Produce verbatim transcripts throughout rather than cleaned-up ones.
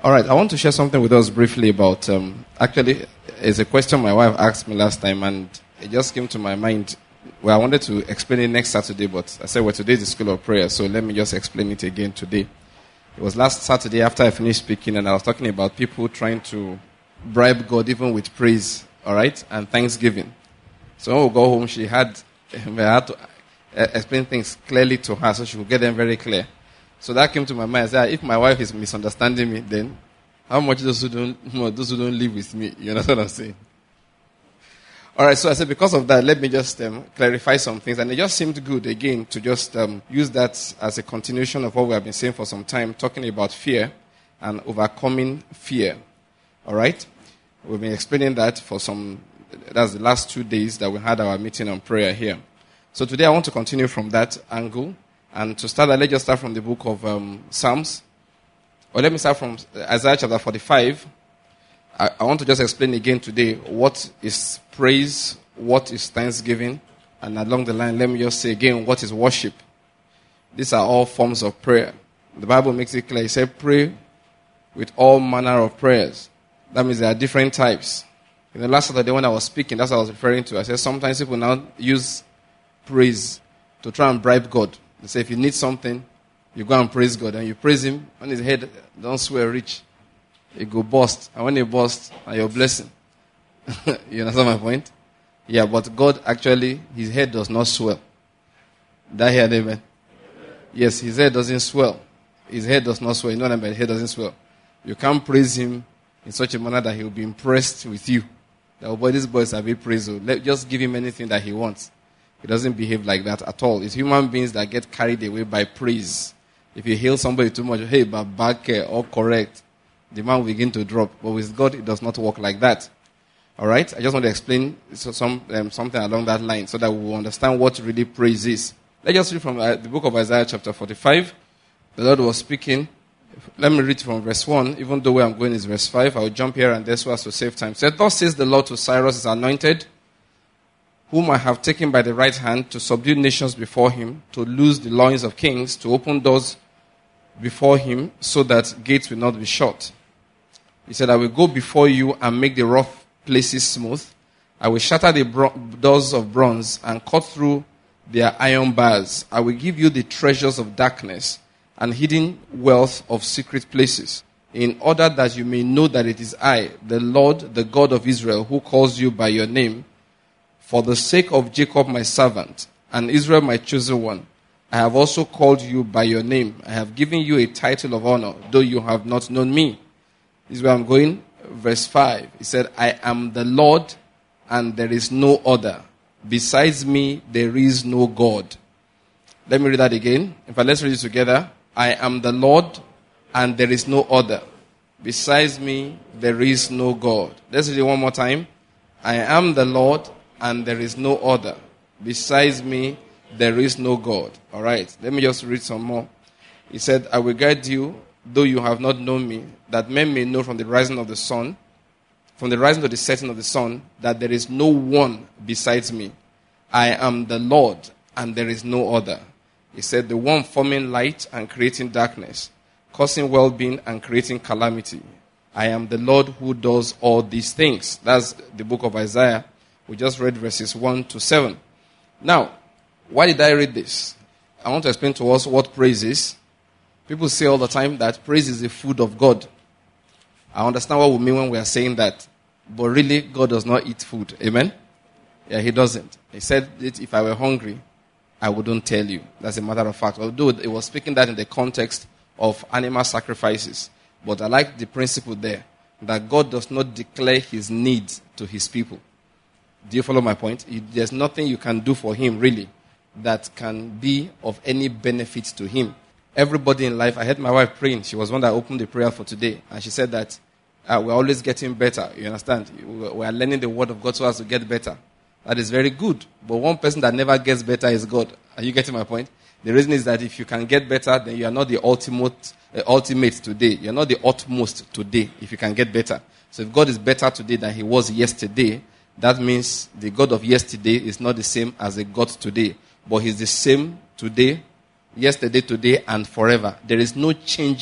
All right, I want to share something with us briefly about, um, actually, it's a question my wife asked me last time, and it just came to my mind. Well, I wanted to explain it next Saturday, but I said, well, today is the school of prayer, so let me just explain it again today. It was last Saturday after I finished speaking, and I was talking about people trying to bribe God even with praise, all right, and thanksgiving. So when we go home, she had, I had to explain things clearly to her so she would get them very clear. So that came to my mind. I said, if my wife is misunderstanding me, then how much those who don't, those who don't live with me? You know what I'm saying? All right, so I said, because of that, let me just um, clarify some things. And it just seemed good, again, to just um, use that as a continuation of what we have been saying for some time, talking about fear and overcoming fear. All right? We've been explaining that for some, that's the last two days that we had our meeting on prayer here. So today I want to continue from that angle. And to start, let's just start from the book of um, Psalms. Or let me start from Isaiah chapter forty-five. I, I want to just explain again today what is praise, what is thanksgiving, and along the line, let me just say again, what is worship. These are all forms of prayer. The Bible makes it clear. It says, pray with all manner of prayers. That means there are different types. In the last Saturday when I was speaking, that's what I was referring to. I said sometimes people now use praise to try and bribe God. They say if you need something, you go and praise God, and you praise Him. On his head, don't swear rich. It go bust. And when it busts, and your blessing. You understand my point? Yeah, but God actually, His head does not swell. That head, amen? Yes, His head doesn't swell. His head does not swell. You know what I mean? His head doesn't swell. You can't praise Him in such a manner that He will be impressed with you. That, oh boy, this boy is a bit praised. Let just give Him anything that He wants. He doesn't behave like that at all. It's human beings that get carried away by praise. If you hail somebody too much, hey, but back all correct, the man will begin to drop. But with God, it does not work like that. All right? I just want to explain some, um, something along that line so that we will understand what really praise is. Let's just read from uh, the book of Isaiah chapter forty-five. The Lord was speaking. Let me read from verse one. Even though where I'm going is verse five, I will jump here and there so as to save time. It said, thus says the Lord to Cyrus, his anointed, whom I have taken by the right hand to subdue nations before him, to loose the loins of kings, to open doors before him, so that gates will not be shut. He said, I will go before you and make the rough places smooth. I will shatter the bro- doors of bronze and cut through their iron bars. I will give you the treasures of darkness and hidden wealth of secret places, in order that you may know that it is I, the Lord, the God of Israel, who calls you by your name. For the sake of Jacob my servant, and Israel my chosen one, I have also called you by your name. I have given you a title of honor, though you have not known me. This is where I'm going. Verse five. He said, I am the Lord, and there is no other. Besides me, there is no God. Let me read that again. In fact, let's read it together. I am the Lord, and there is no other. Besides me, there is no God. Let's read it one more time. I am the Lord, and there is no other. Besides me, there is no God. All right. Let me just read some more. He said, I will guide you, though you have not known me, that men may know from the rising of the sun, from the rising to the setting of the sun, that there is no one besides me. I am the Lord, and there is no other. He said, the one forming light and creating darkness, causing well-being and creating calamity. I am the Lord who does all these things. That's the book of Isaiah. We just read verses one to seven. Now, why did I read this? I want to explain to us what praise is. People say all the time that praise is the food of God. I understand what we mean when we are saying that. But really, God does not eat food. Amen? Yeah, He doesn't. He said that if I were hungry, I wouldn't tell you. That's a matter of fact. Although it was speaking that in the context of animal sacrifices. But I like the principle there, that God does not declare His needs to His people. Do you follow my point? There's nothing you can do for Him, really, that can be of any benefit to Him. Everybody in life, I heard my wife praying. She was one that opened the prayer for today. And she said that uh, we're always getting better. You understand? We are learning the word of God so as to get better. That is very good. But one person that never gets better is God. Are you getting my point? The reason is that if you can get better, then you are not the ultimate, uh, ultimate today. You're not the utmost today if you can get better. So if God is better today than He was yesterday, that means the God of yesterday is not the same as the God today. But He's the same today, yesterday, today, and forever. There is no changing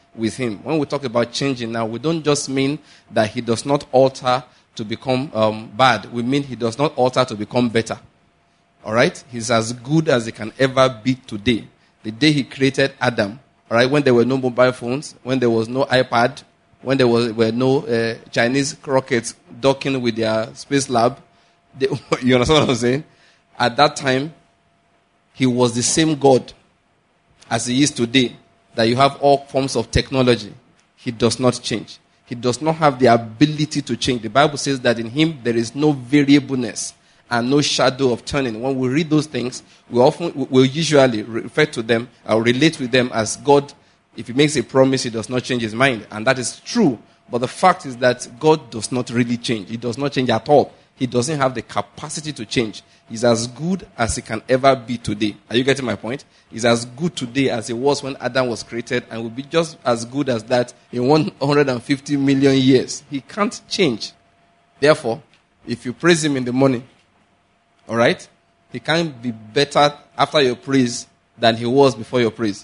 with him. When we talk about changing now, we don't just mean that he does not alter to become um, bad. We mean he does not alter to become better. All right? He's as good as he can ever be today. The day he created Adam, all right, when there were no mobile phones, when there was no iPad, when there was, were no uh, Chinese rockets docking with their space lab, they, you understand what I'm saying? At that time, he was the same God as he is today, that you have all forms of technology. He does not change. He does not have the ability to change. The Bible says that in him there is no variableness and no shadow of turning. When we read those things, we often, we usually refer to them or relate with them as God. If he makes a promise, he does not change his mind. And that is true. But the fact is that God does not really change. He does not change at all. He doesn't have the capacity to change. He's as good as he can ever be today. Are you getting my point? He's as good today as he was when Adam was created, and will be just as good as that in one hundred fifty million years. He can't change. Therefore, if you praise him in the morning, all right, he can't be better after your praise than he was before your praise.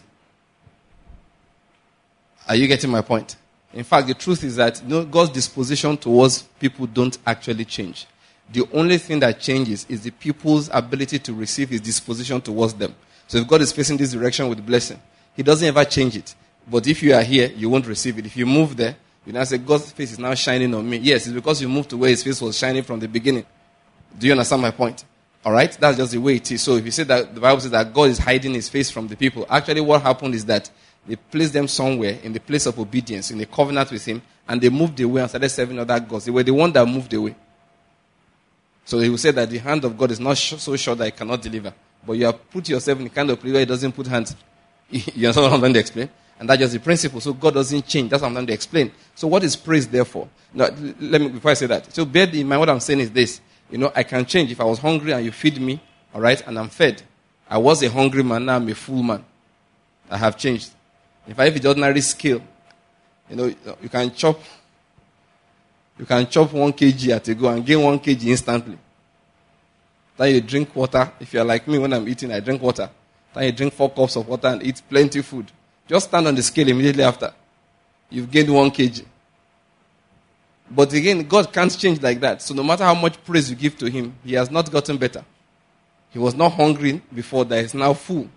Are you getting my point? In fact, the truth is that you know, God's disposition towards people don't actually change. The only thing that changes is the people's ability to receive his disposition towards them. So if God is facing this direction with blessing, he doesn't ever change it. But if you are here, you won't receive it. If you move there, you now say, God's face is now shining on me. Yes, it's because you moved to where his face was shining from the beginning. Do you understand my point? All right? That's just the way it is. So if you say that the Bible says that God is hiding his face from the people, actually what happened is that they placed them somewhere in the place of obedience, in a covenant with him, and they moved away and started serving other gods. They were the one that moved away. So he will say that the hand of God is not sh- so sure that it cannot deliver. But you have put yourself in the kind of place where he doesn't put hands. You understand what I'm trying to explain? And that's just the principle. So God doesn't change. That's what I'm trying to explain. So what is praise therefore? Now, let me, before I say that. So bear in mind what I'm saying is this. You know, I can change. If I was hungry and you feed me, all right, and I'm fed. I was a hungry man, now I'm a full man. I have changed. If I have the ordinary skill, you know, you can chop, you can chop one kilogram at a go and gain one kilogram instantly. Then you drink water. If you're like me, when I'm eating, I drink water. Then you drink four cups of water and eat plenty of food. Just stand on the scale immediately after. You've gained one kilogram. But again, God can't change like that. So no matter how much praise you give to him, he has not gotten better. He was not hungry before, that he's now full.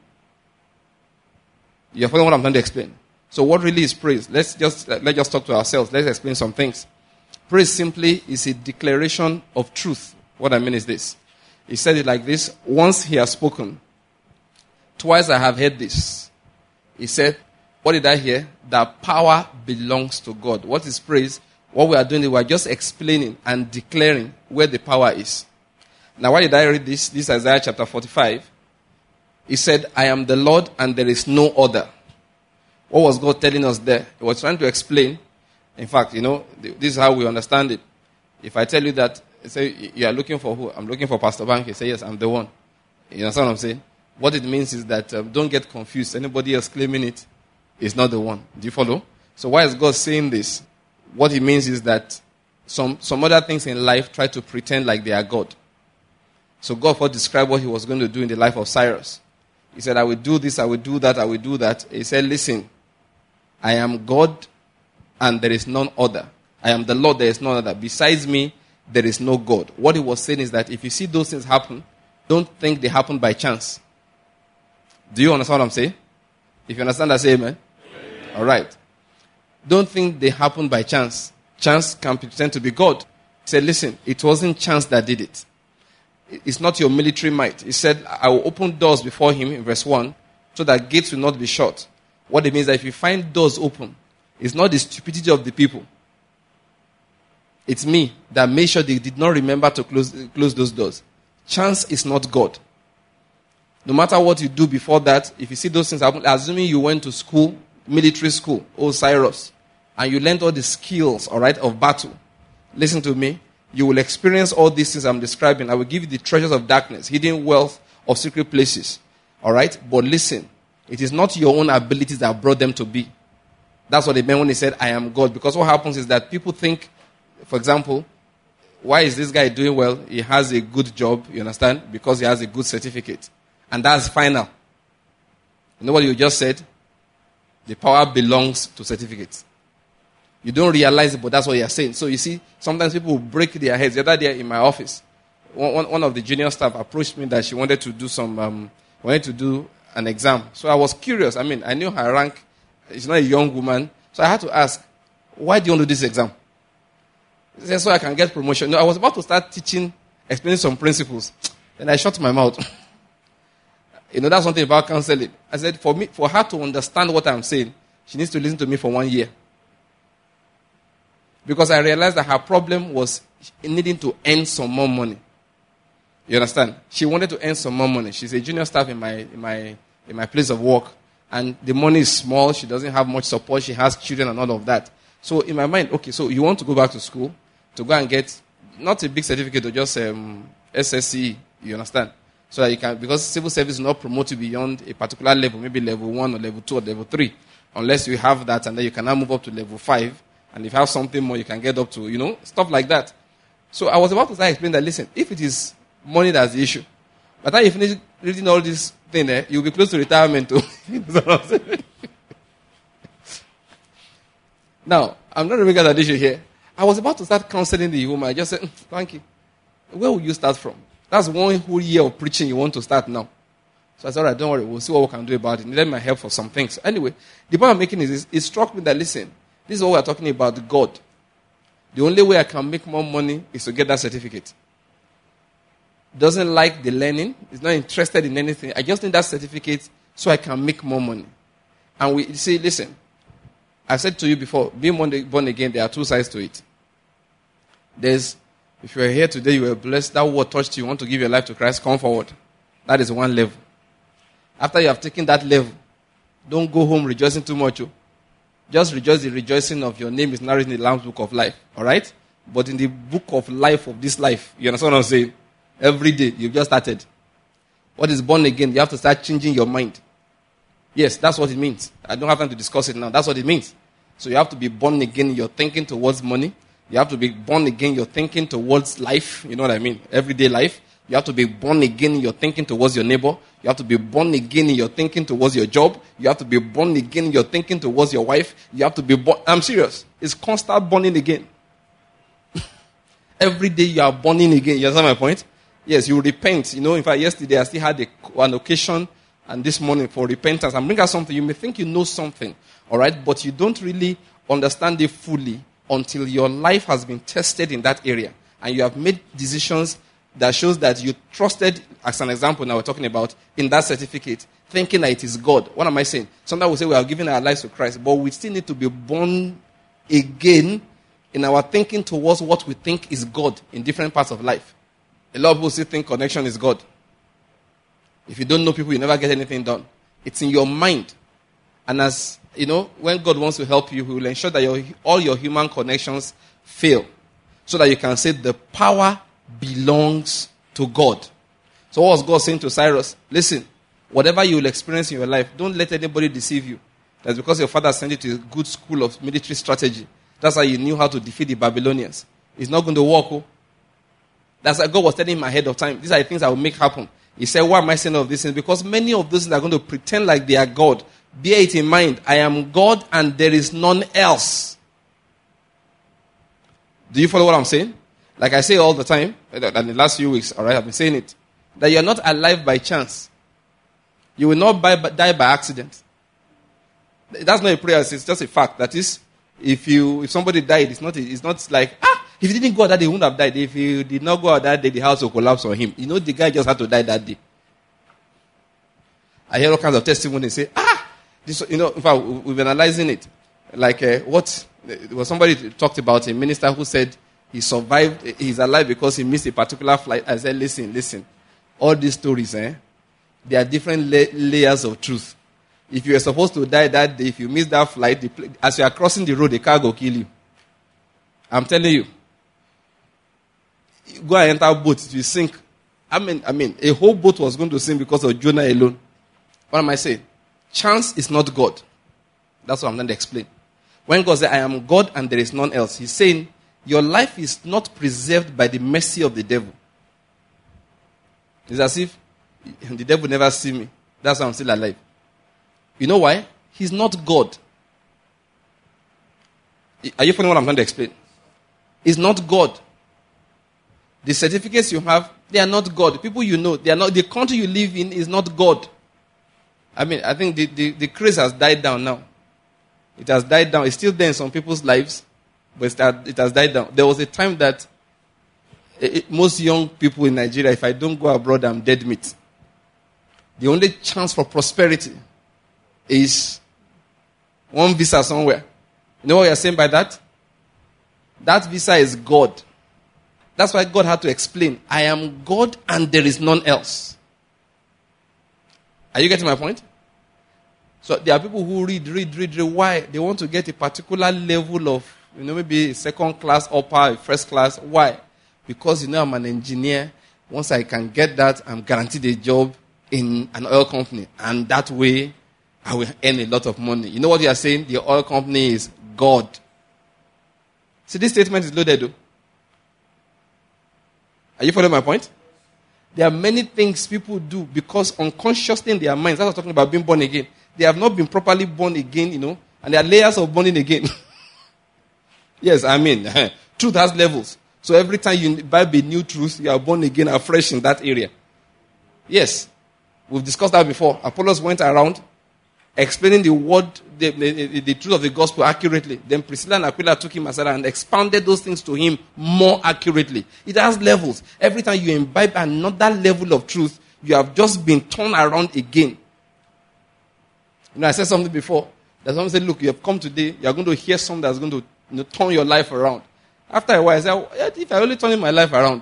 You're following what I'm trying to explain? So what really is praise? Let's just, let's just talk to ourselves. Let's explain some things. Praise simply is a declaration of truth. What I mean is this. He said it like this. Once he has spoken. Twice I have heard this. He said, what did I hear? That power belongs to God. What is praise? What we are doing is we are just explaining and declaring where the power is. Now why did I read this? This is Isaiah chapter forty-five. He said, I am the Lord and there is no other. What was God telling us there? He was trying to explain. In fact, you know, this is how we understand it. If I tell you that, say, you are looking for who? I'm looking for Pastor Banky. Say, yes, I'm the one. You understand what I'm saying? What it means is that um, don't get confused. Anybody else claiming it is not the one. Do you follow? So why is God saying this? What it means is that some, some other things in life try to pretend like they are God. So God first described what he was going to do in the life of Cyrus. He said, I will do this, I will do that, I will do that. He said, listen, I am God and there is none other. I am the Lord, there is none other. Besides me, there is no God. What he was saying is that if you see those things happen, don't think they happen by chance. Do you understand what I'm saying? If you understand that, say amen. Amen. All right. Don't think they happen by chance. Chance can pretend to be God. He said, listen, it wasn't chance that did it. It's not your military might. He said, I will open doors before him, in verse one, so that gates will not be shut. What it means is that if you find doors open, it's not the stupidity of the people. It's me that made sure they did not remember to close, close those doors. Chance is not God. No matter what you do before that, if you see those things happen, assuming you went to school, military school, oh Cyrus, and you learned all the skills, all right, of battle. Listen to me. You will experience all these things I'm describing. I will give you the treasures of darkness, hidden wealth of secret places. All right? But listen, it is not your own abilities that brought them to be. That's what they meant when they said, I am God. Because what happens is that people think, for example, why is this guy doing well? He has a good job, you understand? Because he has a good certificate. And that's final. You know what you just said? The power belongs to certificates. You don't realize it, but that's what you're saying. So you see, sometimes people will break their heads. The other day in my office, one, one of the junior staff approached me that she wanted to do some, um, wanted to do an exam. So I was curious. I mean, I knew her rank. She's not a young woman. So I had to ask, why do you want to do this exam? She said, so I can get promotion. No, I was about to start teaching, explaining some principles. Then I shut my mouth. You know, that's something about counseling. I said, for me, for her to understand what I'm saying, she needs to listen to me for one year. Because I realized that her problem was needing to earn some more money. You understand? She wanted to earn some more money. She's a junior staff in my in my in my place of work, and the money is small. She doesn't have much support. She has children and all of that. So in my mind, okay, so you want to go back to school to go and get not a big certificate, or just um, S S C E. You understand? So that you can, because civil service will not promote you beyond a particular level, maybe level one or level two or level three, unless you have that, and then you can now move up to level five. And if you have something more, you can get up to, you know, stuff like that. So I was about to start explaining that, listen, if it is money that's the issue, by the time you finish reading all this thing there, you'll be close to retirement too. Now, I'm not making that issue here. I was about to start counseling the woman. I just said, thank you. Where will you start from? That's one whole year of preaching you want to start now. So I said, all right, don't worry. We'll see what we can do about it. Need my help for some things. Anyway, the point I'm making is this. It struck me that, listen, this is what we're talking about, God. The only way I can make more money is to get that certificate. Doesn't like the learning. Is not interested in anything. I just need that certificate so I can make more money. And we say, listen, I said to you before, being born again, there are two sides to it. There's, if you are here today, you were blessed, that word touched you, you want to give your life to Christ, come forward. That is one level. After you have taken that level, don't go home rejoicing too much. Oh. Just rejoice the rejoicing of your name is not written in the Lamb's book of life. All right? But in the book of life of this life, you understand what I'm saying? Every day, you've just started. What is born again? You have to start changing your mind. Yes, that's what it means. I don't have time to discuss it now. That's what it means. So you have to be born again. You're thinking towards money. You have to be born again. You're thinking towards life. You know what I mean? Everyday life. You have to be born again. You're thinking towards your neighbor. You have to be born again. You're thinking towards your job. You have to be born again. You're thinking towards your wife. You have to be born. I'm serious. It's constant born again. Every day you are born again. You understand my point? Yes, you repent. You know, in fact, yesterday I still had a, an occasion, and this morning for repentance. I'm bringing out something. You may think you know something, all right, but you don't really understand it fully until your life has been tested in that area, and you have made decisions that shows that you trusted, as an example now we're talking about, in that certificate, thinking that it is God. What am I saying? Sometimes we say we are giving our lives to Christ, but we still need to be born again in our thinking towards what we think is God in different parts of life. A lot of people still think connection is God. If you don't know people, you never get anything done. It's in your mind. And as, you know, when God wants to help you, He will ensure that your, all your human connections fail. So that you can say the power belongs to God. So what was God saying to Cyrus? Listen, whatever you will experience in your life, don't let anybody deceive you. That's because your father sent you to a good school of military strategy. That's how you knew how to defeat the Babylonians. It's not going to work. Oh. That's why God was telling him ahead of time. These are the things I will make happen. He said, why am I saying all of these things? Because many of those things are going to pretend like they are God. Bear it in mind. I am God and there is none else. Do you follow what I'm saying? Like I say all the time, in the last few weeks, all right, I've been saying it, that you're not alive by chance. You will not die by accident. That's not a prayer. It's just a fact. That is, if you if somebody died, it's not it's not like, ah, if he didn't go out that day, he wouldn't have died. If he did not go out that day, the house will collapse on him. You know, the guy just had to die that day. I hear all kinds of testimonies say, ah, this, you know, in fact, we've been analyzing it. Like, uh, what, well, somebody talked about a minister who said he survived, he's alive because he missed a particular flight. I said, listen, listen, all these stories, eh, there are different la- layers of truth. If you are supposed to die that day, if you miss that flight, the, as you are crossing the road, the car will kill you. I'm telling you. Go and enter a boat, it will sink. I mean, I mean, a whole boat was going to sink because of Jonah alone. What am I saying? Chance is not God. That's what I'm going to explain. When God says, I am God and there is none else, He's saying, your life is not preserved by the mercy of the devil. It's as if the devil never see me. That's why I'm still alive. You know why? He's not God. Are you following what I'm trying to explain? He's not God. The certificates you have, they are not God. The people you know, they are not. The country you live in is not God. I mean, I think the, the, the craze has died down now. It has died down. It's still there in some people's lives, but it has died down. There was a time that it, most young people in Nigeria, if I don't go abroad, I'm dead meat. The only chance for prosperity is one visa somewhere. You know what you're saying by that? That visa is God. That's why God had to explain, I am God and there is none else. Are you getting my point? So there are people who read, read, read, read. Why? They want to get a particular level of, you know, maybe a second class, upper, a first class. Why? Because, you know, I'm an engineer. Once I can get that, I'm guaranteed a job in an oil company. And that way, I will earn a lot of money. You know what you are saying? The oil company is God. See, this statement is loaded, though. Are you following my point? There are many things people do because unconsciously in their minds, that's what I'm talking about being born again. They have not been properly born again, you know, and there are layers of born again. Yes, I mean, truth has levels. So every time you buy a new truth, you are born again afresh in that area. Yes, we've discussed that before. Apollos went around explaining the word, the, the, the truth of the gospel accurately. Then Priscilla and Aquila took him aside and expounded those things to him more accurately. It has levels. Every time you imbibe another level of truth, you have just been turned around again. You know, I said something before. That someone said, look, you have come today, you are going to hear something that's going to, you know, turn your life around. After a while, I said, if I only turn my life around,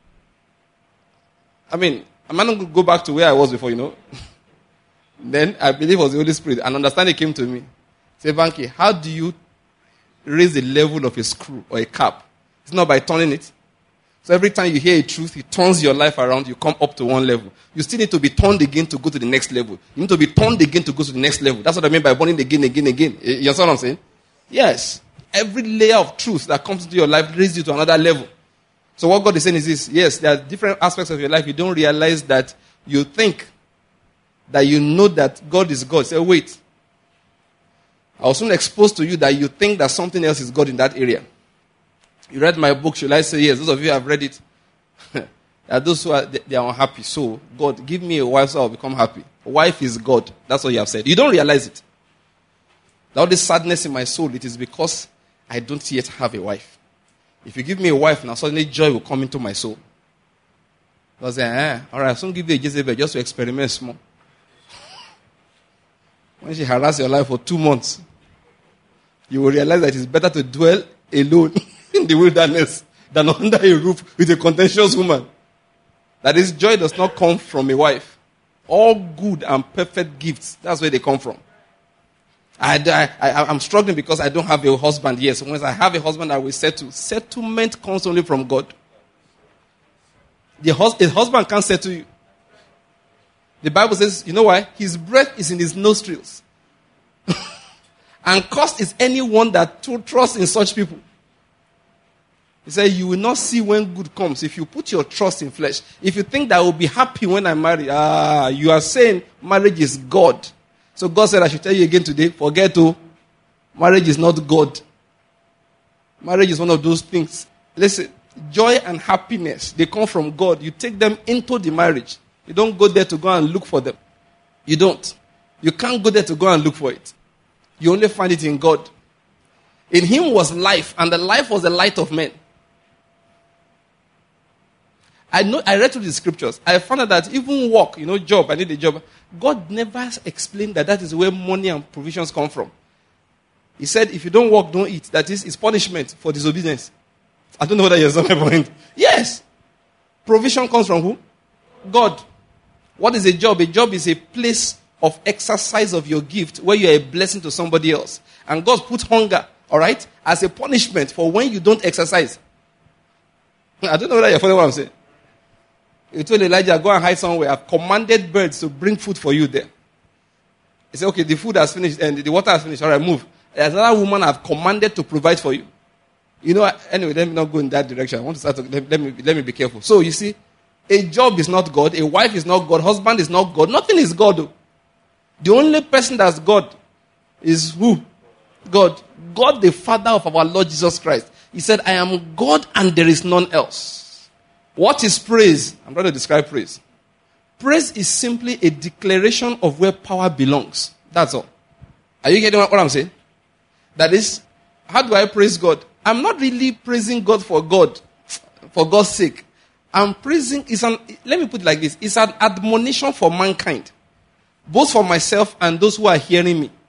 I mean, I'm not going to go back to where I was before, you know. Then I believe it was the Holy Spirit. And understanding came to me. Say, Banky, how do you raise the level of a screw or a cap? It's not by turning it. So every time you hear a truth, it turns your life around, you come up to one level. You still need to be turned again to go to the next level. You need to be turned again to go to the next level. That's what I mean by born again, again, again. You understand what I'm saying? Yes. Every layer of truth that comes into your life raises you to another level. So what God is saying is this. Yes, there are different aspects of your life. You don't realize that you think that you know that God is God. Say, wait. I was soon exposed to you that you think that something else is God in that area. You read my book, should I say yes? Those of you who have read it. There are those who are, they are unhappy. So, God, give me a wife so I'll become happy. A wife is God. That's what you have said. You don't realize it. All this sadness in my soul, it is because I don't yet have a wife. If you give me a wife now, suddenly joy will come into my soul. I was like, eh, all right, I'll soon give you a Jezebel just to experiment small. When she harasses your life for two months, you will realize that it's better to dwell alone in the wilderness than under a roof with a contentious woman. That is, joy does not come from a wife. All good and perfect gifts, that's where they come from. I, I, I, I'm struggling because I don't have a husband. Yes, once I have a husband, I will settle. Settlement comes only from God. The hus- a husband can't settle you. The Bible says, you know why? His breath is in his nostrils. And cursed is anyone that trusts in such people. He said, you will not see when good comes if you put your trust in flesh. If you think that I will be happy when I marry, ah, you are saying marriage is God. So God said, I should tell you again today, forget to, marriage is not God. Marriage is one of those things. Listen, joy and happiness, they come from God. You take them into the marriage. You don't go there to go and look for them. You don't. You can't go there to go and look for it. You only find it in God. In him was life, and the life was the light of men. I know. I read through the scriptures. I found out that even work, you know, job, I need a job. God never explained that that is where money and provisions come from. He said, if you don't work, don't eat. That is, it's punishment for disobedience. I don't know whether you understand my point. Yes. Provision comes from who? God. What is a job? A job is a place of exercise of your gift where you are a blessing to somebody else. And God put hunger, all right, as a punishment for when you don't exercise. I don't know whether you're following what I'm saying. He told Elijah, go and hide somewhere. I've commanded birds to bring food for you there. He said, okay, the food has finished and the water has finished. All right, move. There's another woman I've commanded to provide for you. You know, anyway, let me not go in that direction. I want to start to, let, let me, let me be careful. So, you see, a job is not God. A wife is not God. Husband is not God. Nothing is God, though. The only person that's God is who? God. God, the Father of our Lord Jesus Christ. He said, I am God and there is none else. What is praise? I'm going to describe praise. Praise is simply a declaration of where power belongs. That's all. Are you getting what I'm saying? That is, how do I praise God? I'm not really praising God for God, for God's sake. I'm praising, it's an, let me put it like this. It's an admonition for mankind. Both for myself and those who are hearing me.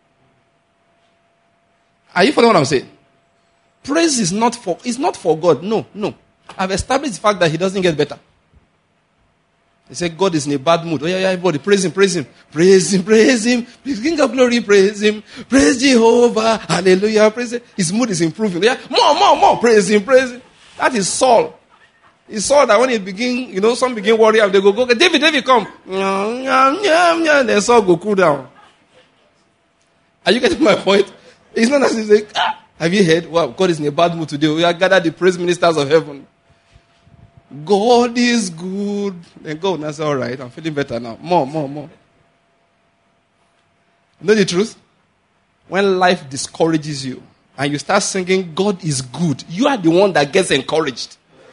Are you following what I'm saying? Praise is not for, it's not for God. No, no. I've established the fact that he doesn't get better. They say God is in a bad mood. Oh, yeah, yeah, everybody, praise him, praise him. Praise him, praise him. King of glory, praise him. Praise Jehovah. Hallelujah, praise him. His mood is improving. Yeah, more, more, more. Praise him, praise him. That is Saul. He saw that when he begin, you know, some begin worry, they go, go, David, David, come. And then Saul go cool down. Are you getting my point? It's not as if like, ah, have you heard? Wow, God is in a bad mood today. We are gathered the praise ministers of heaven. God is good. Then God, that's all right. I'm feeling better now. More, more, more. You know the truth? When life discourages you and you start singing, God is good, you are the one that gets encouraged.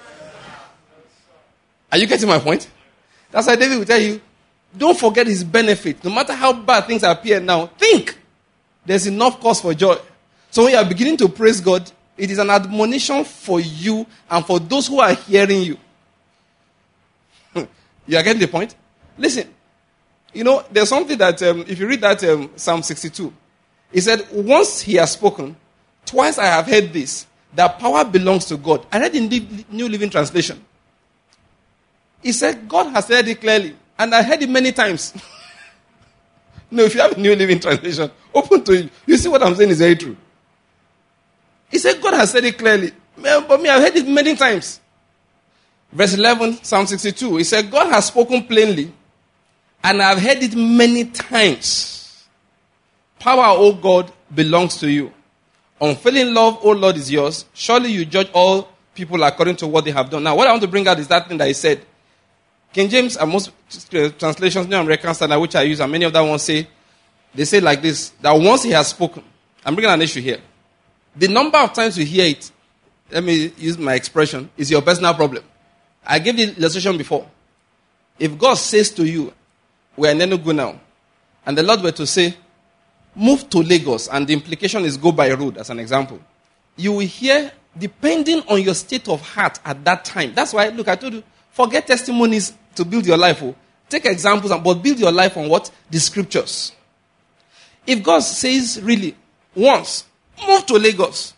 Are you getting my point? That's why David will tell you, don't forget his benefit. No matter how bad things appear now, think. There's enough cause for joy. So when you are beginning to praise God, it is an admonition for you and for those who are hearing you. You are getting the point? Listen, you know, there's something that, um, if you read that um, Psalm sixty-two, he said, once he has spoken, twice I have heard this, that power belongs to God. I read in the New Living Translation. He said, God has said it clearly, and I heard it many times. No, if you have a New Living Translation, open to it. You see what I'm saying is very true. He said, God has said it clearly. But me, I've heard it many times. Verse eleven, Psalm sixty-two. He said, God has spoken plainly, and I've heard it many times. Power, O God, belongs to you. Unfailing love, O Lord, is yours. Surely you judge all people according to what they have done. Now, what I want to bring out is that thing that he said. King James and most translations, New American Standard, which I use, and many of them ones say, they say like this, that once he has spoken, I'm bringing an issue here. The number of times you hear it, let me use my expression, is your personal problem. I gave the illustration before. If God says to you, we're in Enugu now, and the Lord were to say, move to Lagos, and the implication is go by road, as an example, you will hear, depending on your state of heart at that time. That's why, look, I told you, forget testimonies to build your life. Oh. Take examples, but build your life on what? The scriptures. If God says, really, once, move to Lagos,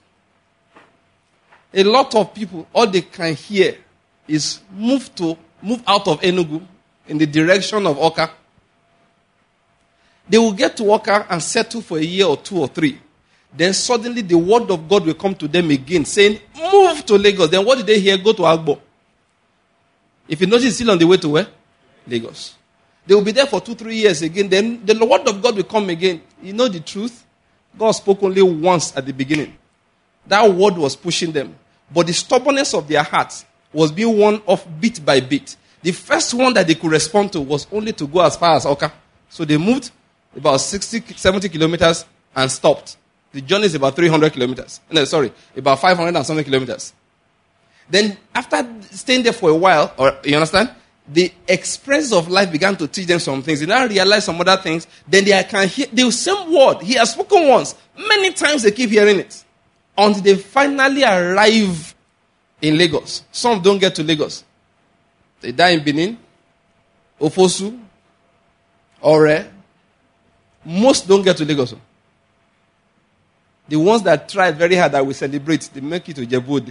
a lot of people, all they can hear is move to, move out of Enugu in the direction of Oka. They will get to Oka and settle for a year or two or three. Then suddenly the word of God will come to them again, saying, move to Lagos. Then what did they hear? Go to Agbo. If you notice, it's still on the way to where? Lagos. They will be there for two, three years again. Then the word of God will come again. You know the truth? God spoke only once at the beginning. That word was pushing them. But the stubbornness of their hearts was being won off bit by bit. The first one that they could respond to was only to go as far as Oka. So they moved about sixty, seventy kilometers and stopped. The journey is about three hundred kilometers. No, sorry, about five hundred and something kilometers. Then after staying there for a while, or you understand, the experience of life began to teach them some things. They now realize some other things. Then they can hear the same word. He has spoken once. Many times they keep hearing it. Until they finally arrive in Lagos. Some don't get to Lagos. They die in Benin, Ofosu, Ore. Most don't get to Lagos. The ones that tried very hard that we celebrate, they make it to Djibouti.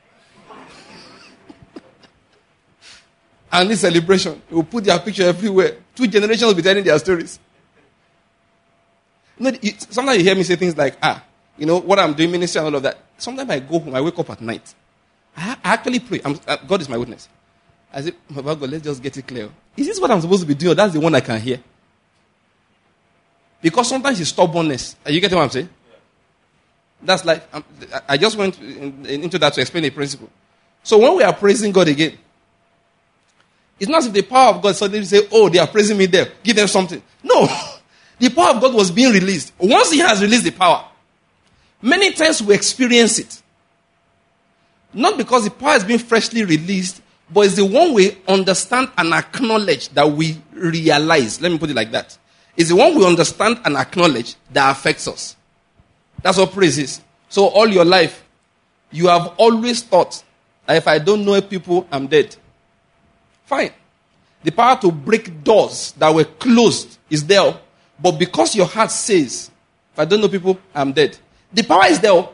And this celebration, they will put their picture everywhere. Two generations will be telling their stories. You know, sometimes you hear me say things like, ah, you know, what I'm doing, ministry and all of that. Sometimes I go home, I wake up at night. I, I actually pray. I'm, uh, God is my witness. I say, Baba God, let's just get it clear. Is this what I'm supposed to be doing, or that's the one I can hear? Because sometimes it's stubbornness. Are you getting what I'm saying? Yeah. That's like, um, I just went in, in, into that to explain a principle. So when we are praising God again, it's not as if the power of God suddenly say, oh, they are praising me there. Give them something. No. The power of God was being released. Once he has released the power, many times we experience it. Not because the power has been freshly released, but it's the one we understand and acknowledge that we realize. Let me put it like that. It's the one we understand and acknowledge that affects us. That's what praise is. So all your life, you have always thought that if I don't know people, I'm dead. Fine. The power to break doors that were closed is there. But because your heart says, if I don't know people, I'm dead. The power is there.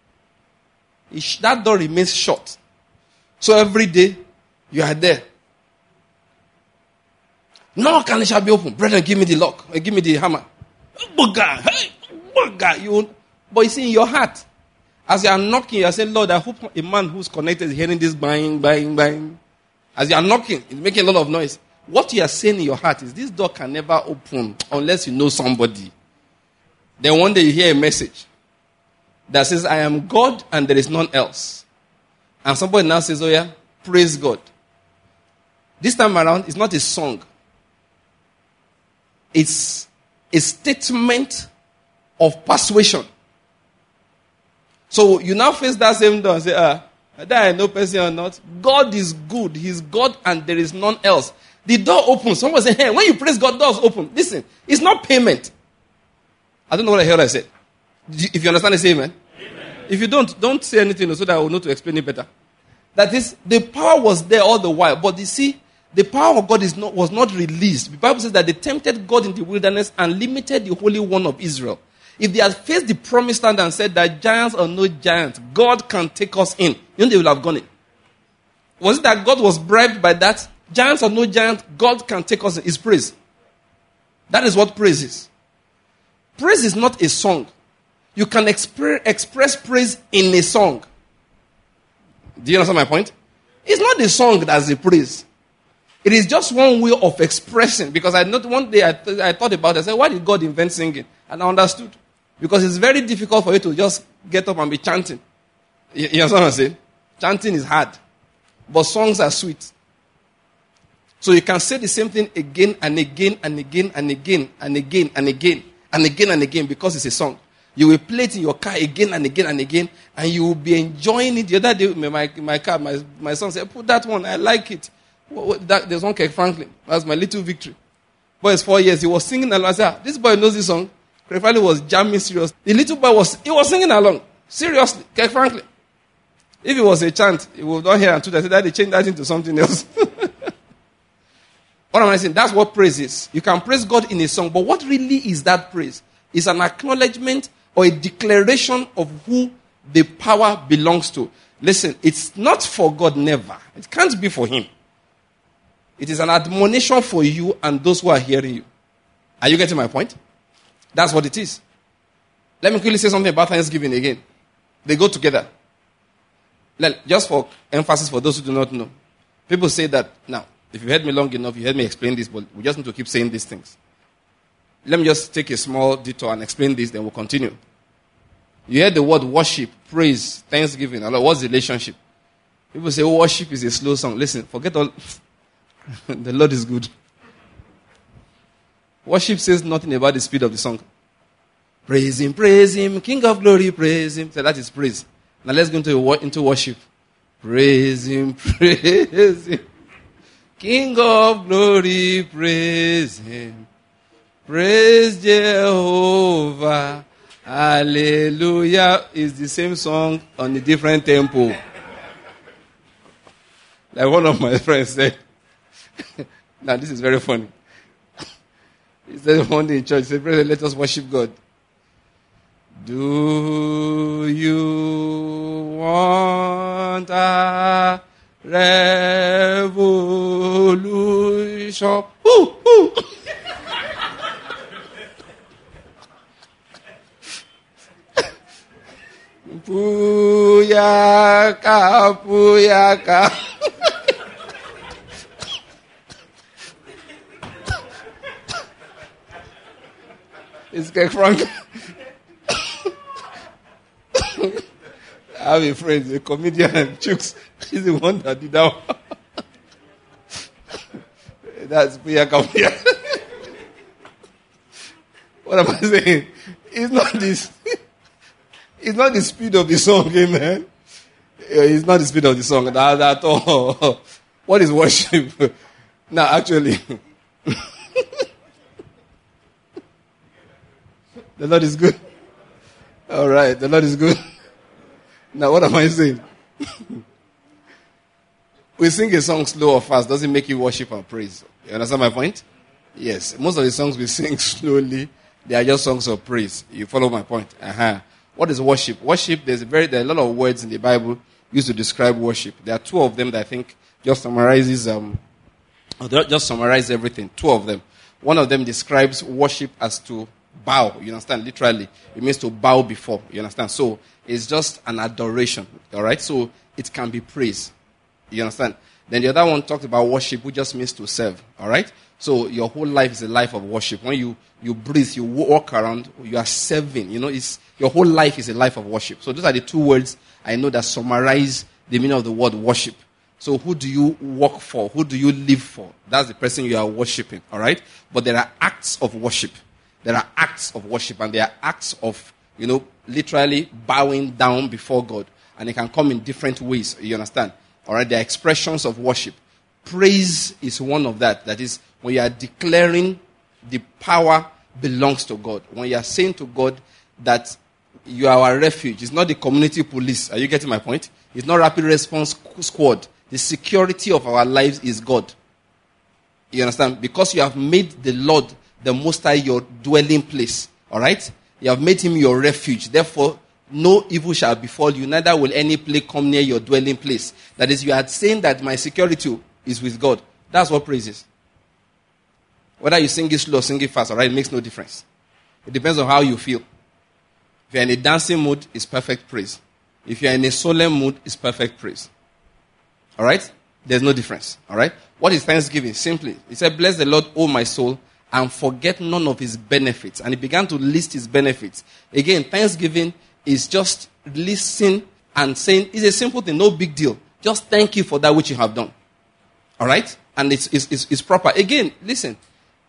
That door remains shut. So every day, you are there. Knock and it shall be open. Brethren, give me the lock. Give me the hammer. Hey, you, but you see, in your heart, as you are knocking, you are saying, Lord, I hope a man who's connected is hearing this bang, bang, bang. As you are knocking, it's making a lot of noise. What you are saying in your heart is, this door can never open unless you know somebody. Then one day you hear a message that says, I am God and there is none else. And somebody now says, oh yeah, praise God. This time around, it's not a song. It's a statement of persuasion. So you now face that same door and say, ah, whether I know person or not, God is good. He's God and there is none else. The door opens. Someone say, hey, when you praise God, doors open. Listen, it's not payment. I don't know what I heard I said. If you understand, say amen. Amen. If you don't, don't say anything so that I will know to explain it better. That is, the power was there all the while. But you see, the power of God is not, was not released. The Bible says that they tempted God in the wilderness and limited the Holy One of Israel. If they had faced the promised land and said that giants or no giants, God can take us in, you know they will have gone in. Was it that God was bribed by that? Giants or no giants, God can take us in. It's praise. That is what praise is. Praise is not a song. You can expre- express praise in a song. Do you understand my point? It's not the song that's the praise. It is just one way of expressing. Because I not one day I, th- I thought about it. I said, why did God invent singing? And I understood. Because it's very difficult for you to just get up and be chanting. You, you understand what I'm saying? Chanting is hard. But songs are sweet. So you can say the same thing again and again and again and again and again and again and again and again because it's a song. You will play it in your car again and again and again, and you will be enjoying it. The other day, in my, my car, my, my son said, put that one, I like it. What, what, that, there's one Kirk Franklin. That's my little victory. Boy is four years. He was singing along. I said, ah, this boy knows this song. Kirk Franklin was jamming serious. The little boy was, he was singing along. Seriously, Kirk Franklin. If it was a chant, he would not hear and I said, Daddy, change that into something else. What am I saying? That's what praise is. You can praise God in a song, but what really is that praise? It's an acknowledgement or a declaration of who the power belongs to. Listen, it's not for God, never. It can't be for him. It is an admonition for you and those who are hearing you. Are you getting my point? That's what it is. Let me quickly say something about Thanksgiving again. They go together. Just for emphasis for those who do not know. People say that, now, if you heard me long enough, you heard me explain this, but we just need to keep saying these things. Let me just take a small detour and explain this, then we'll continue. You heard the word worship, praise, thanksgiving. What's the relationship? People say, oh, worship is a slow song. Listen, forget all. The Lord is good. Worship says nothing about the speed of the song. Praise him, praise him, King of glory, praise him. So that is praise. Now let's go into, into worship. Praise him, praise him. King of glory, praise him. Praise Jehovah. Hallelujah is the same song on a different tempo. Like one of my friends said. Now this is very funny. He said one day in church, he said, brother, let us worship God. Do you want a revolution? Ooh, ooh. Puyaka, puyaka. It's Kirk Franklin. I have a friend, a comedian, Chooks. He's the one that did that one. That's puyaka, puyaka. What am I saying? It's not this. It's not the speed of the song, amen. It's not the speed of the song that, at all. What is worship? Now, actually, the Lord is good. All right, the Lord is good. Now, what am I saying? We sing a song slow or fast. Does it make you worship and praise? You understand my point? Yes. Most of the songs we sing slowly, they are just songs of praise. You follow my point? Uh-huh. What is worship? Worship, there's a very, there are a lot of words in the Bible used to describe worship. There are two of them that I think just summarizes, um, just summarize everything. Two of them. One of them describes worship as to bow. You understand? Literally. It means to bow before. You understand? So, it's just an adoration. Alright? So, it can be praise. You understand? Then the other one talked about worship, which just means to serve. Alright? So, your whole life is a life of worship. When you, you breathe, you walk around, you are serving. You know, it's, your whole life is a life of worship. So, those are the two words I know that summarize the meaning of the word worship. So, who do you work for? Who do you live for? That's the person you are worshiping. Alright? But there are acts of worship. There are acts of worship, and there are acts of, you know, literally bowing down before God. And it can come in different ways. You understand? Alright? There are expressions of worship. Praise is one of that. That is, when you are declaring the power belongs to God. When you are saying to God that you are our refuge. It's not the community police. Are you getting my point? It's not rapid response squad. The security of our lives is God. You understand? Because you have made the Lord, the Most High, your dwelling place. Alright? You have made him your refuge. Therefore, no evil shall befall you. Neither will any plague come near your dwelling place. That is, you are saying that my security is with God. That's what praise is. Whether you sing it slow or sing it fast, alright, it makes no difference. It depends on how you feel. If you're in a dancing mood, it's perfect praise. If you're in a solemn mood, it's perfect praise. Alright? There's no difference. Alright? What is thanksgiving? Simply, he said, bless the Lord, O my soul, and forget none of his benefits. And he began to list his benefits. Again, thanksgiving is just listening and saying, it's a simple thing, no big deal. Just thank you for that which you have done. Alright? And it's, it's, it's, it's proper. Again, listen.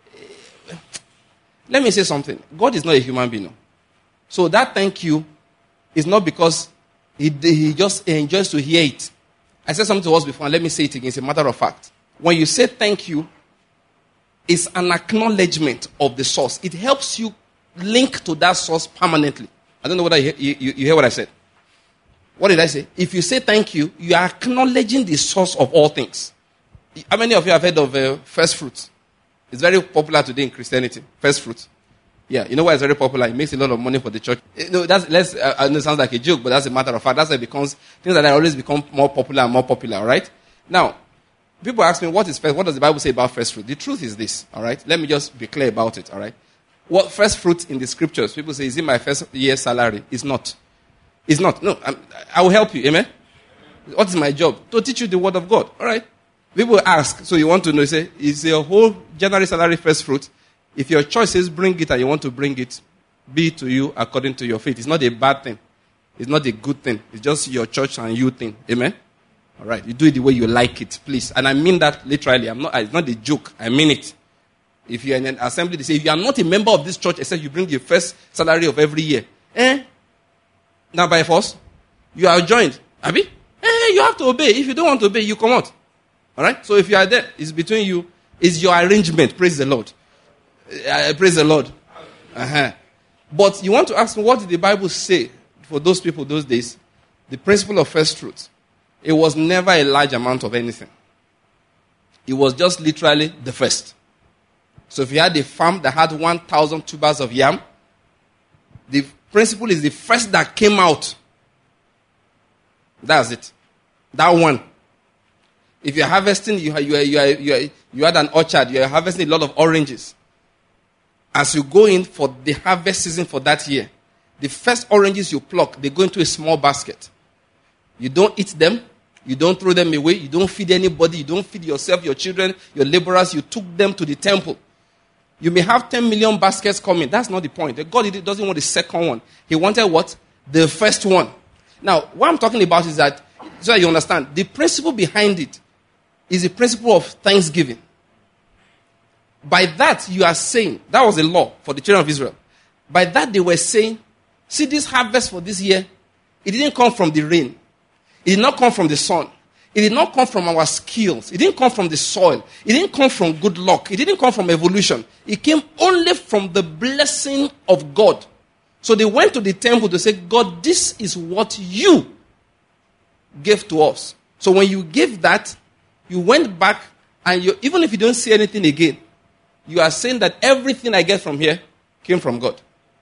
Let me say something. God is not a human being. No. So that thank you is not because he, he just enjoys to hear it. I said something to us before, and let me say it again. It's a matter of fact. When you say thank you, it's an acknowledgement of the source. It helps you link to that source permanently. I don't know whether you, you, you hear what I said. What did I say? If you say thank you, you are acknowledging the source of all things. How many of you have heard of uh, first fruits? It's very popular today in Christianity. First fruits. Yeah, you know why it's very popular? It makes a lot of money for the church. You know, that's, let's, uh, I know it sounds like a joke, but that's a matter of fact. That's why it becomes, things like that always become more popular and more popular, right? Now, people ask me, what is first, what does the Bible say about first fruit? The truth is this, alright? Let me just be clear about it, alright? What first fruit in the scriptures, people say, is it my first year's salary? It's not. It's not. No, I'm, I will help you, amen? What is my job? To teach you the word of God, alright? People ask, so you want to know, you say, is your whole January salary first fruit? If your choice is bring it and you want to bring it, be to you according to your faith. It's not a bad thing. It's not a good thing. It's just your church and you thing. Amen? All right. You do it the way you like it, please. And I mean that literally. I'm not, it's not a joke. I mean it. If you're in an assembly, they say, if you are not a member of this church, except you bring your first salary of every year. Eh? Now by force, you are joined. Abi? Eh, you have to obey. If you don't want to obey, you come out. All right? So if you are there, it's between you. It's your arrangement. Praise the Lord. Uh, praise the Lord. Uh-huh. But you want to ask me, what did the Bible say for those people those days? The principle of first fruits. It was never a large amount of anything. It was just literally the first. So if you had a farm that had one thousand tubers of yam, the principle is the first that came out. That's it. That one. If you're harvesting, you, you, you, you, you had an orchard, you're harvesting a lot of oranges. As you go in for the harvest season for that year, the first oranges you pluck, they go into a small basket. You don't eat them. You don't throw them away. You don't feed anybody. You don't feed yourself, your children, your laborers. You took them to the temple. You may have ten million baskets coming. That's not the point. God doesn't want the second one. He wanted what? The first one. Now, what I'm talking about is that, so that you understand, the principle behind it is the principle of thanksgiving. By that, you are saying, that was a law for the children of Israel, By that they were saying, see this harvest for this year, it didn't come from the rain. It did not come from the sun. It did not come from our skills. It didn't come from the soil. It didn't come from good luck. It didn't come from evolution. It came only from the blessing of God. So they went to the temple to say, God, this is what you gave to us. So when you gave that, you went back, and you, even if you don't see anything again, you are saying that everything I get from here came from God.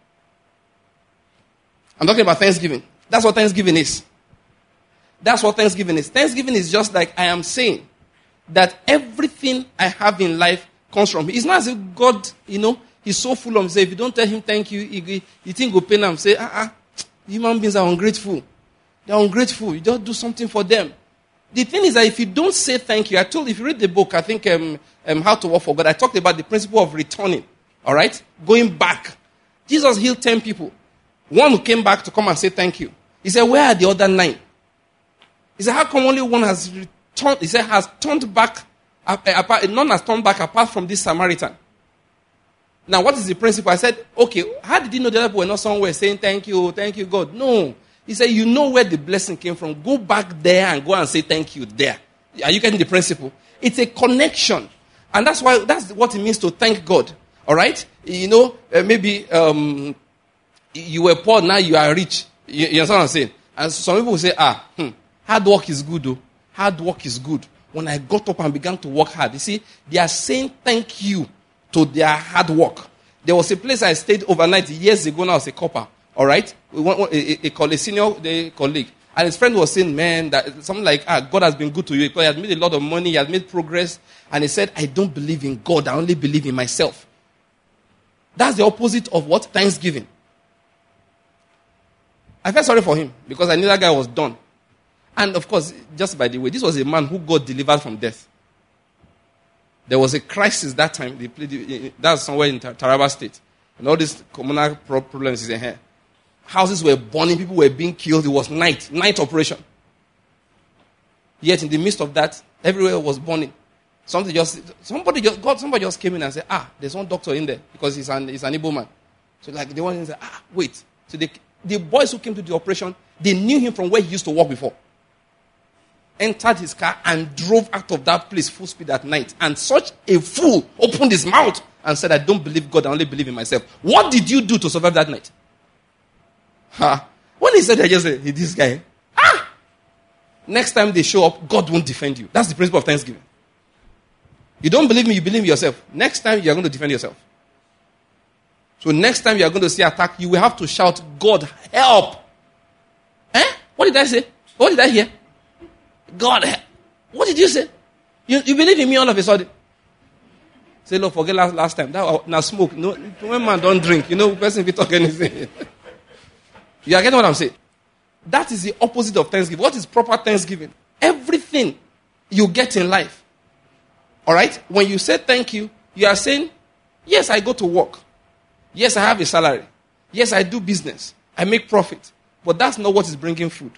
I'm talking about Thanksgiving. That's what Thanksgiving is. That's what Thanksgiving is. Thanksgiving is just like I am saying that everything I have in life comes from Him. It's not as if God, you know, He's so full of Himself. If you don't tell Him thank you, He, you think go pain Him. Say, ah, ah, human beings are ungrateful. They're ungrateful. You just do something for them. The thing is that if you don't say thank you, I told, if you read the book, I think um, um, How to Work for God, I talked about the principle of returning. All right? Going back. Jesus healed ten people. One who came back to come and say thank you. He said, where are the other nine? He said, how come only one has returned? He said, has turned back, apart, none has turned back apart from this Samaritan. Now, what is the principle? I said, okay, how did you know the other people were not somewhere saying thank you, thank you, God? No. He said, you know where the blessing came from. Go back there and go and say thank you there. Are you getting the principle? It's a connection. And that's why, that's what it means to thank God. All right? You know, uh, maybe um, you were poor, now you are rich. You, you understand what I'm saying? And some people will say, ah, hmm, hard work is good though. Hard work is good. When I got up and began to work hard, you see, they are saying thank you to their hard work. There was a place I stayed overnight years ago now as a copper. All right? A, a, a, a senior a colleague. And his friend was saying, man, that something like, ah, God has been good to you. Because he has made a lot of money. He has made progress. And he said, I don't believe in God. I only believe in myself. That's the opposite of what? Thanksgiving. I felt sorry for him because I knew that guy was done. And of course, just by the way, this was a man who got delivered from death. There was a crisis that time. They played, that's somewhere in Taraba State. And all these communal problems is in here. Houses were burning. People were being killed. It was night. Night operation. Yet in the midst of that, everywhere was burning. Something just, somebody just, God, somebody just came in and said, ah, there's one doctor in there because he's an, he's an Igbo man. So like they went and said, ah, wait. So they, the boys who came to the operation, they knew him from where he used to work before. Entered his car and drove out of that place full speed at night. And such a fool opened his mouth and said, I don't believe God, I only believe in myself. What did you do to survive that night? Ha. When he said, I just said, hey, this guy, ah! Next time they show up, God won't defend you. That's the principle of Thanksgiving. You don't believe me, you believe in yourself. Next time, you are going to defend yourself. So next time you are going to see attack, you will have to shout, God, help! Eh? What did I say? What did I hear? God, help! What did you say? You, you believe in me all of a sudden? Say, look, forget last, last time. That, now smoke. No, when man don't drink, you know, person be talk anything. You are getting what I'm saying? That is the opposite of Thanksgiving. What is proper Thanksgiving? Everything you get in life. All right? When you say thank you, you are saying, yes, I go to work. Yes, I have a salary. Yes, I do business. I make profit. But that's not what is bringing food.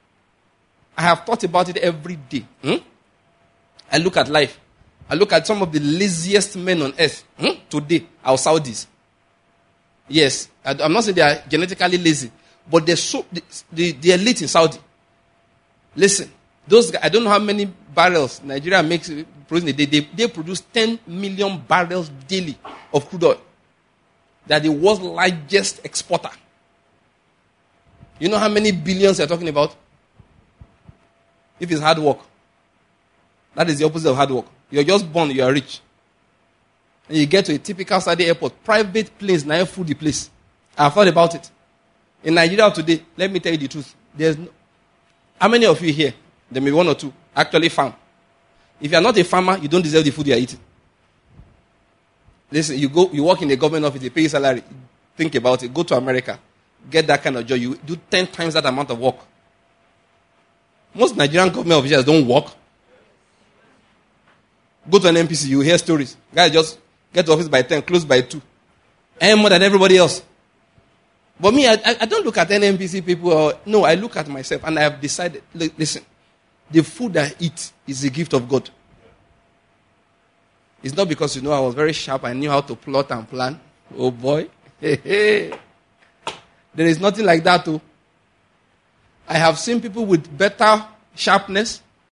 I have thought about it every day. Hmm? I look at life. I look at some of the laziest men on earth hmm? today, our Saudis. Yes, I'm not saying they are genetically lazy, but they're so the, the, the elite in Saudi. Listen, those guys, I don't know how many barrels Nigeria makes produce a day. They, they produce ten million barrels daily of crude oil. They are the world's largest exporter. You know how many billions they're talking about? If it's hard work. That is the opposite of hard work. You're just born, you are rich. And you get to a typical Saudi airport. Private planes now fool the place. I've thought about it. In Nigeria today, let me tell you the truth. There's no, how many of you here, there may be one or two, actually farm? If you are not a farmer, you don't deserve the food you are eating. Listen, you go, you work in a government office, they pay you salary. Think about it. Go to America. Get that kind of job. You do ten times that amount of work. Most Nigerian government officials don't work. Go to an N P C, you hear stories. Guys just get to office by ten, close by two. And more than everybody else. But me, I, I don't look at any N P C people. Or, no, I look at myself and I have decided, listen, the food I eat is a gift of God. It's not because, you know, I was very sharp. I knew how to plot and plan. Oh boy. There is nothing like that, too. I have seen people with better sharpness,